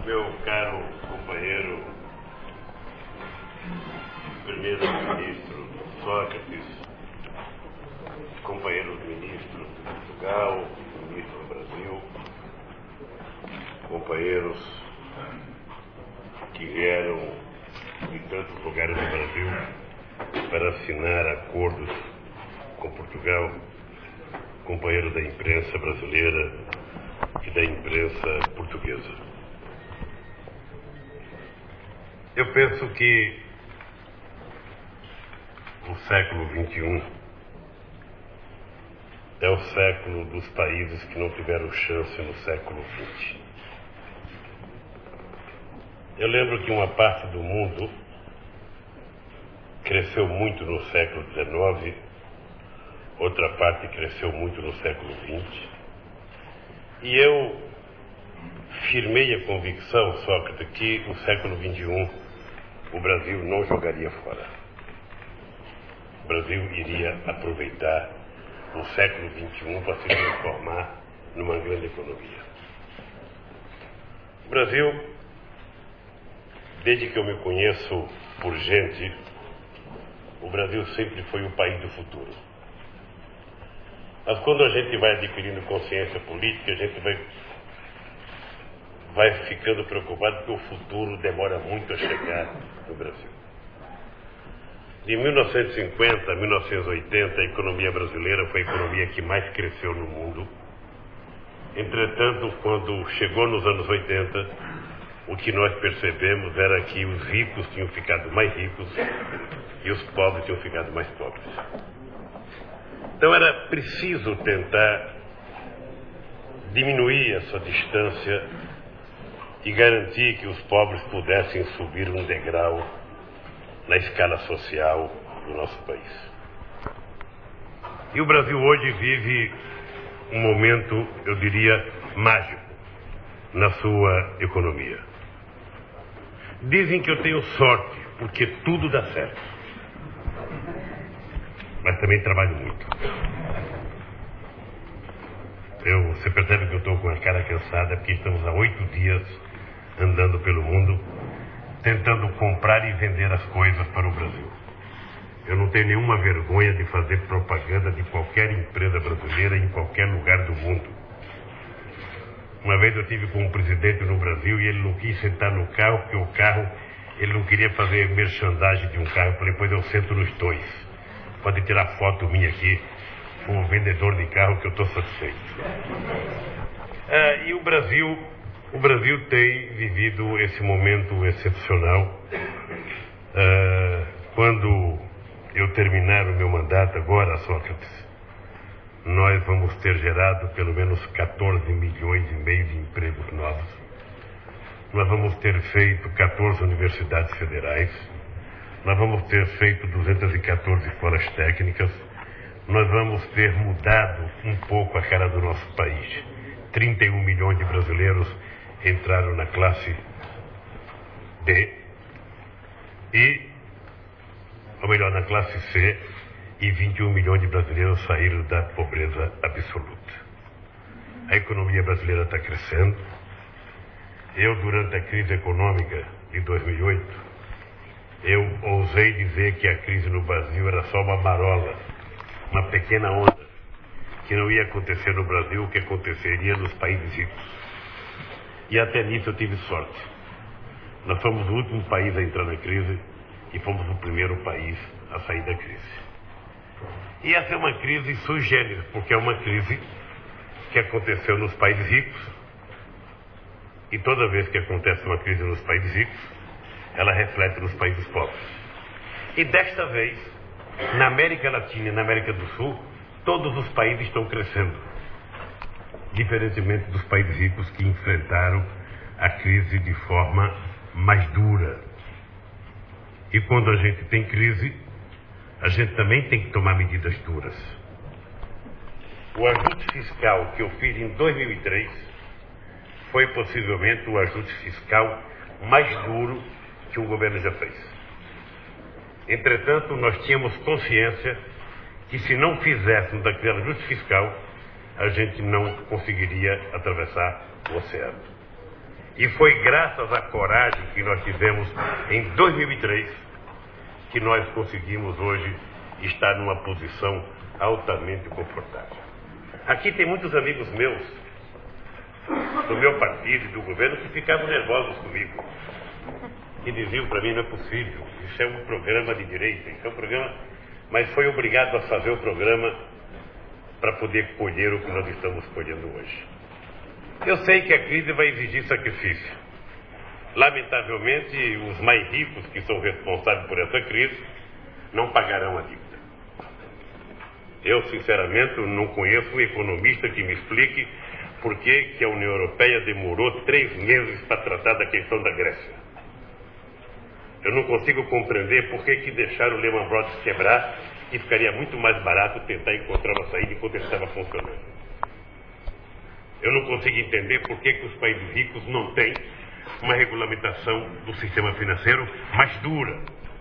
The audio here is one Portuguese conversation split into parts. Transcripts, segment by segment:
Meu caro companheiro, primeiro-ministro Sócrates, companheiros ministros de Portugal, ministro do Brasil, companheiros que vieram de tantos lugares do Brasil para assinar acordos com Portugal, companheiros da imprensa brasileira e da imprensa portuguesa. Eu penso que o século XXI é o século dos países que não tiveram chance no século XX. Eu lembro que uma parte do mundo cresceu muito no século XIX, outra parte cresceu muito no século XX, e eu firmei a convicção, Sócrates, que no século XXI o Brasil não jogaria fora. O Brasil iria aproveitar o século XXI para se transformar numa grande economia. O Brasil, desde que eu me conheço por gente, o Brasil sempre foi o país do futuro. Mas quando a gente vai adquirindo consciência política, a gente vai ficando preocupado porque o futuro demora muito a chegar no Brasil. De 1950 a 1980, a economia brasileira foi a economia que mais cresceu no mundo. Entretanto, quando chegou nos anos 80, o que nós percebemos era que os ricos tinham ficado mais ricos e os pobres tinham ficado mais pobres. Então era preciso tentar diminuir essa distância e garantir que os pobres pudessem subir um degrau na escala social do nosso país. E o Brasil hoje vive um momento, eu diria, mágico na sua economia. Dizem que eu tenho sorte, porque tudo dá certo. Mas também trabalho muito. Você percebe que eu estou com a cara cansada, porque estamos há 8 dias andando pelo mundo, tentando comprar e vender as coisas para o Brasil. Eu não tenho nenhuma vergonha de fazer propaganda de qualquer empresa brasileira em qualquer lugar do mundo. Uma vez eu estive com um presidente no Brasil e ele não quis sentar no carro, porque o carro, ele não queria fazer merchandising de um carro. Eu falei, pois eu sento nos dois. Pode tirar foto minha aqui com o vendedor de carro que eu estou satisfeito. E o Brasil tem vivido esse momento excepcional. Quando eu terminar o meu mandato agora, Sócrates, nós vamos ter gerado pelo menos 14 milhões e meio de empregos novos. Nós vamos ter feito 14 universidades federais. Nós vamos ter feito 214 escolas técnicas. Nós vamos ter mudado um pouco a cara do nosso país. 31 milhões de brasileiros entraram na classe D, na classe C, e 21 milhões de brasileiros saíram da pobreza absoluta. A economia brasileira está crescendo. Eu, durante a crise econômica de 2008, eu ousei dizer que a crise no Brasil era só uma marola, uma pequena onda, que não ia acontecer no Brasil o que aconteceria nos países ricos. E até nisso eu tive sorte. Nós fomos o último país a entrar na crise e fomos o primeiro país a sair da crise. E essa é uma crise sui generis, porque é uma crise que aconteceu nos países ricos, e toda vez que acontece uma crise nos países ricos, ela reflete nos países pobres. E desta vez, na América Latina e na América do Sul, todos os países estão crescendo, diferentemente dos países ricos que enfrentaram a crise de forma mais dura. E quando a gente tem crise, a gente também tem que tomar medidas duras. O ajuste fiscal que eu fiz em 2003 foi possivelmente o ajuste fiscal mais duro que o governo já fez. Entretanto, nós tínhamos consciência que se não fizéssemos aquele ajuste fiscal, a gente não conseguiria atravessar o oceano. E foi graças à coragem que nós tivemos em 2003 que nós conseguimos hoje estar numa posição altamente confortável. Aqui tem muitos amigos meus, do meu partido e do governo, que ficavam nervosos comigo. Que diziam para mim, não é possível, isso é um programa de direita, isso é um programa... Mas foi obrigado a fazer o programa para poder colher o que nós estamos colhendo hoje. Eu sei que a crise vai exigir sacrifício. Lamentavelmente, os mais ricos que são responsáveis por essa crise não pagarão a dívida. Eu, sinceramente, não conheço um economista que me explique por que a União Europeia demorou 3 meses para tratar da questão da Grécia. Eu não consigo compreender por que deixaram o Lehman Brothers quebrar e ficaria muito mais barato tentar encontrar uma saída enquanto ele estava funcionando. Eu não consigo entender por que os países ricos não têm uma regulamentação do sistema financeiro mais dura.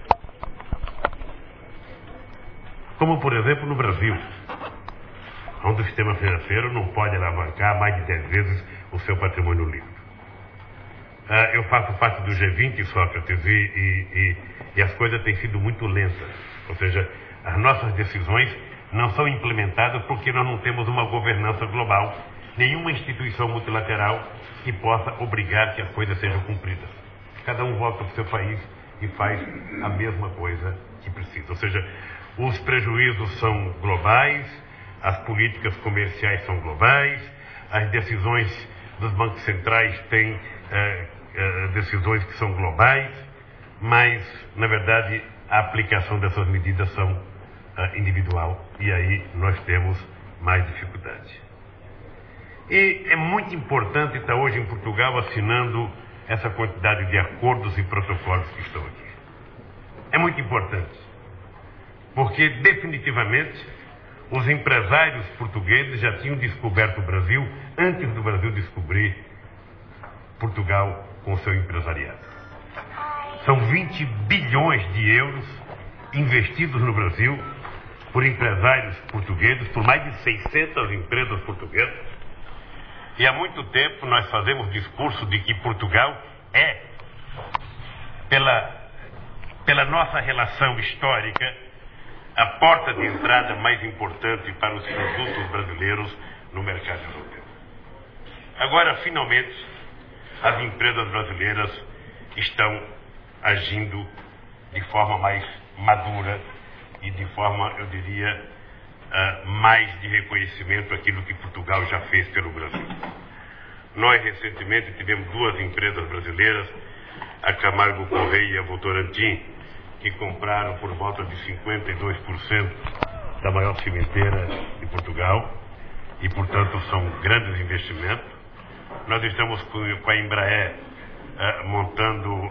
Como, por exemplo, no Brasil, onde o sistema financeiro não pode alavancar mais de 10 vezes o seu patrimônio líquido. Eu faço parte do G20, Sócrates, e as coisas têm sido muito lentas. Ou seja, as nossas decisões não são implementadas porque nós não temos uma governança global, nenhuma instituição multilateral que possa obrigar que as coisas sejam cumpridas. Cada um volta para o seu país e faz a mesma coisa que precisa. Ou seja, os prejuízos são globais, as políticas comerciais são globais, as decisões dos bancos centrais têm decisões que são globais, mas, na verdade, a aplicação dessas medidas são individual, e aí nós temos mais dificuldade. E é muito importante estar hoje em Portugal assinando essa quantidade de acordos e protocolos que estão aqui. É muito importante, porque definitivamente os empresários portugueses já tinham descoberto o Brasil antes do Brasil descobrir Portugal com o seu empresariado. São 20 bilhões de euros investidos no Brasil por empresários portugueses, por mais de 600 empresas portuguesas. E há muito tempo nós fazemos discurso de que Portugal é, pela nossa relação histórica, a porta de entrada mais importante para os produtos brasileiros no mercado europeu. Agora, finalmente, as empresas brasileiras estão agindo de forma mais madura e de forma, eu diria, mais de reconhecimento daquilo que Portugal já fez pelo Brasil. Nós, recentemente, tivemos 2 empresas brasileiras, a Camargo Correia e a Votorantim, que compraram por volta de 52% da maior cimenteira de Portugal e, portanto, são grandes investimentos. Nós estamos com a Embraer montando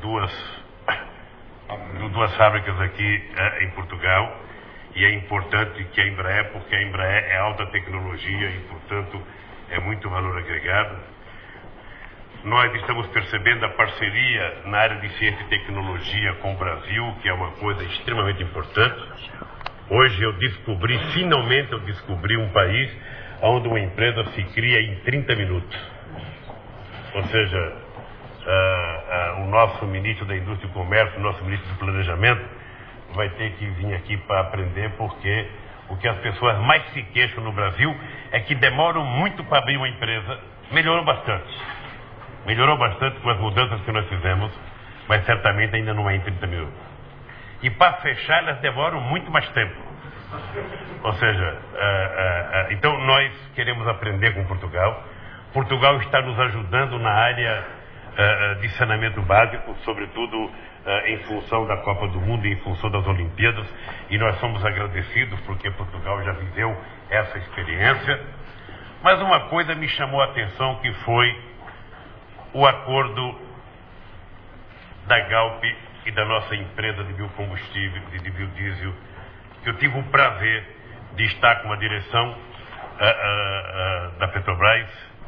duas fábricas aqui em Portugal, e é importante que a Embraer, porque a Embraer é alta tecnologia e, portanto, é muito valor agregado. Nós estamos percebendo a parceria na área de ciência e tecnologia com o Brasil, que é uma coisa extremamente importante. Hoje finalmente eu descobri um país onde uma empresa se cria em 30 minutos. Ou seja, o nosso ministro da Indústria e Comércio, o nosso ministro do Planejamento, vai ter que vir aqui para aprender, porque o que as pessoas mais se queixam no Brasil é que demoram muito para abrir uma empresa. Melhorou bastante com as mudanças que nós fizemos, mas certamente ainda não é em 30 minutos. E para fechar, elas demoram muito mais tempo. Ou seja, então nós queremos aprender com Portugal. Portugal está nos ajudando na área de saneamento básico, sobretudo em função da Copa do Mundo e em função das Olimpíadas, e nós somos agradecidos porque Portugal já viveu essa experiência. Mas uma coisa me chamou a atenção, que foi o acordo da Galp e da nossa empresa de biocombustível, de biodiesel, que eu tive o prazer de estar com a direção da Petrobras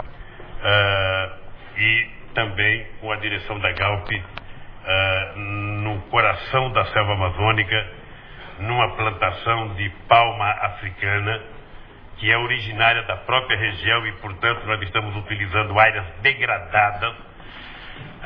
e também com a direção da Galp no coração da selva amazônica, numa plantação de palma africana, que é originária da própria região e, portanto, nós estamos utilizando áreas degradadas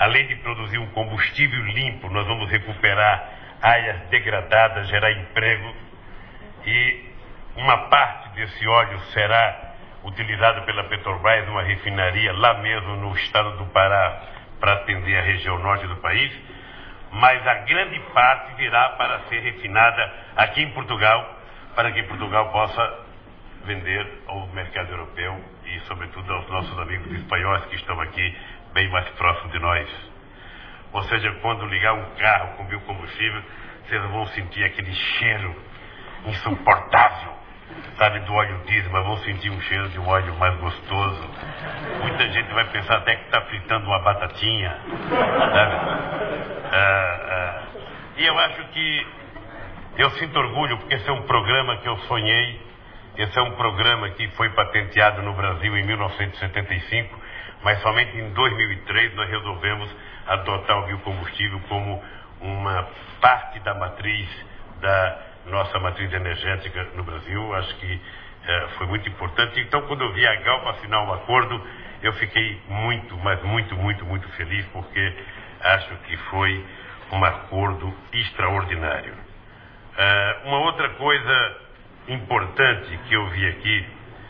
além de produzir um combustível limpo, nós vamos recuperar áreas degradadas, gerar emprego, e uma parte desse óleo será utilizado pela Petrobras numa refinaria lá mesmo no estado do Pará para atender a região norte do país, mas a grande parte virá para ser refinada aqui em Portugal, para que Portugal possa vender ao mercado europeu e, sobretudo, aos nossos amigos espanhóis que estão aqui bem mais próximos de nós. Ou seja, quando ligar um carro com biocombustível, vocês vão sentir aquele cheiro insuportável, sabe, do óleo diesel, mas vão sentir um cheiro de um óleo mais gostoso. Muita gente vai pensar até que está fritando uma batatinha, sabe? E eu acho que eu sinto orgulho, porque esse é um programa que eu sonhei, esse é um programa que foi patenteado no Brasil em 1975, mas somente em 2003 nós resolvemos adotar o biocombustível como uma parte da matriz, da nossa matriz energética no Brasil. Acho que foi muito importante. Então, quando eu vi a Galp assinar um acordo, eu fiquei muito, mas muito feliz, porque acho que foi um acordo extraordinário. Uma outra coisa importante que eu vi aqui,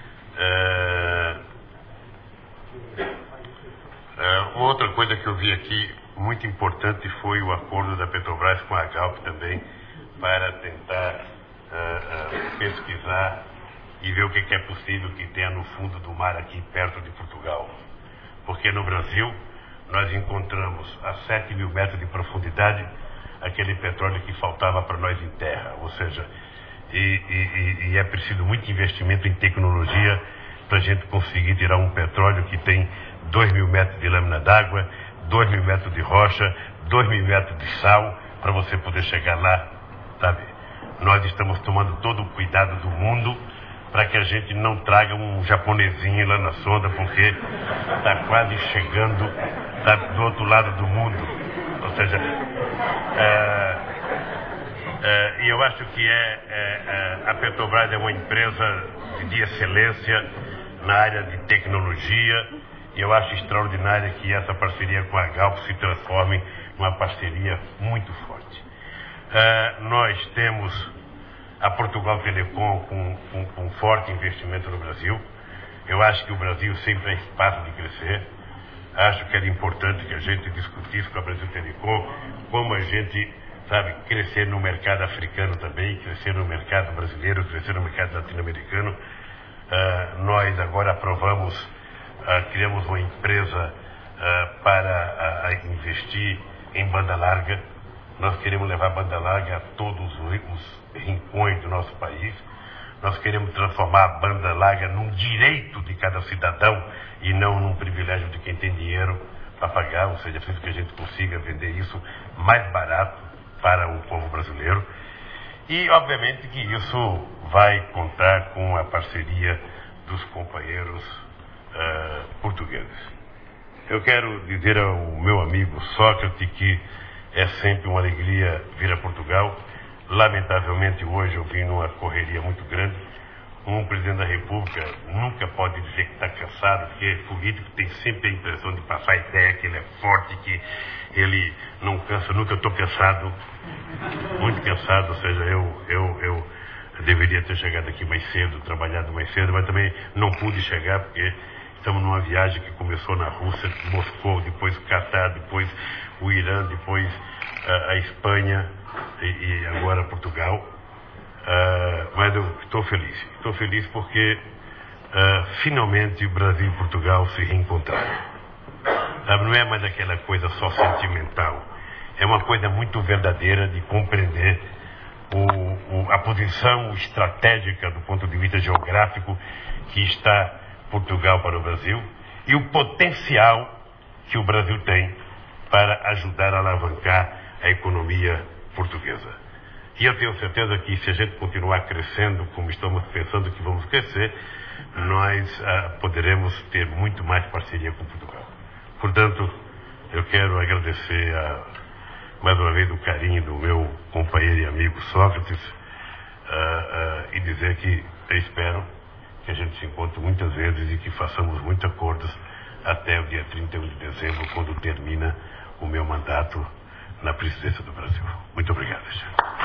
muito importante, foi o acordo da Petrobras com a Galp também, para tentar pesquisar e ver o que é possível que tenha no fundo do mar aqui perto de Portugal. Porque no Brasil nós encontramos a 7.000 metros de profundidade aquele petróleo que faltava para nós em terra. Ou seja, e é preciso muito investimento em tecnologia para a gente conseguir tirar um petróleo que tem 2.000 metros de lâmina d'água, 2.000 metros de rocha, 2.000 metros de sal, para você poder chegar lá, sabe? Nós estamos tomando todo o cuidado do mundo para que a gente não traga um japonesinho lá na sonda, porque está quase chegando, sabe, do outro lado do mundo. Ou seja, e eu acho que a Petrobras é uma empresa de excelência na área de tecnologia, e eu acho extraordinário que essa parceria com a Galp se transforme numa parceria muito forte. Nós temos a Portugal Telecom com forte investimento no Brasil. Eu acho que o Brasil sempre é espaço de crescer. Acho que era importante que a gente discutisse com a Brasil Telecom como a gente, sabe, crescer no mercado africano também, crescer no mercado brasileiro, crescer no mercado latino-americano. Nós agora criamos uma empresa para investir em banda larga. Nós queremos levar a banda larga a todos os rincões do nosso país. Nós queremos transformar a banda larga num direito de cada cidadão e não num privilégio de quem tem dinheiro para pagar. Ou seja, é preciso que a gente consiga vender isso mais barato para o povo brasileiro. E, obviamente, que isso vai contar com a parceria dos companheiros portugueses. Eu quero dizer ao meu amigo Sócrates que é sempre uma alegria vir a Portugal. Lamentavelmente, hoje eu vim numa correria muito grande. Um presidente da República nunca pode dizer que está cansado, porque político tem sempre a impressão de passar a ideia que ele é forte, que ele não cansa. Nunca estou cansado, muito cansado. Ou seja, eu deveria ter chegado aqui mais cedo, trabalhado mais cedo, mas também não pude chegar porque estamos numa viagem que começou na Rússia, Moscou, depois Catar, depois o Irã, depois a Espanha e agora Portugal. Mas eu estou feliz porque finalmente o Brasil e Portugal se reencontraram. Não é mais aquela coisa só sentimental, é uma coisa muito verdadeira de compreender a posição estratégica do ponto de vista geográfico que está Portugal para o Brasil e o potencial que o Brasil tem para ajudar a alavancar a economia portuguesa. E eu tenho certeza que se a gente continuar crescendo como estamos pensando que vamos crescer, nós poderemos ter muito mais parceria com Portugal. Portanto, eu quero agradecer mais uma vez o carinho do meu companheiro e amigo Sócrates e dizer que eu espero que a gente se encontre muitas vezes e que façamos muitos acordos até o dia 31 de dezembro, quando termina o meu mandato na presidência do Brasil. Muito obrigado, Alexandre.